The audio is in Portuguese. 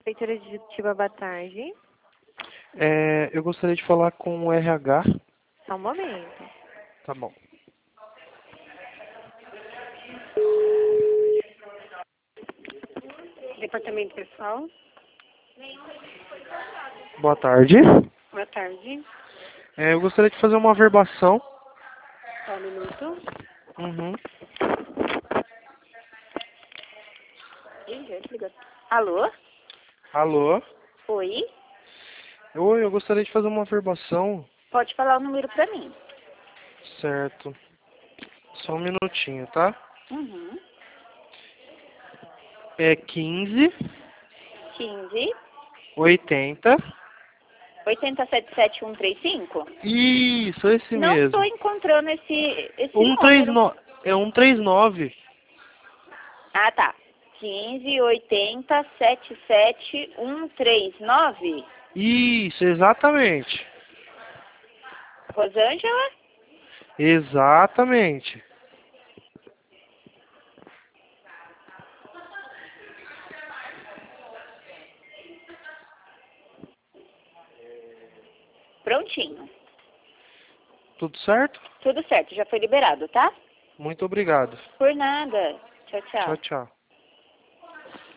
Prefeitura de Juquitiba, boa tarde. Eu gostaria de falar com o RH. Só um momento. Tá bom. Departamento pessoal, Boa tarde. boa tarde. Eu gostaria de fazer uma averbação. Só um minuto. Uhum. Ih, já desligou. Alô? Alô? Oi? Oi, eu gostaria de fazer uma averbação. Pode falar o número pra mim. Certo. Só um minutinho, tá? Uhum. É 15 15 80. 877-135? Isso, esse Não estou mesmo. encontrando esse número. 139. É 139. Ah, tá. 15-80-77-139. Isso, exatamente. Rosângela? Exatamente. Prontinho. Tudo certo? Tudo certo, já foi liberado, tá? Muito obrigado. Por nada. Tchau, Tchau, tchau. tchau.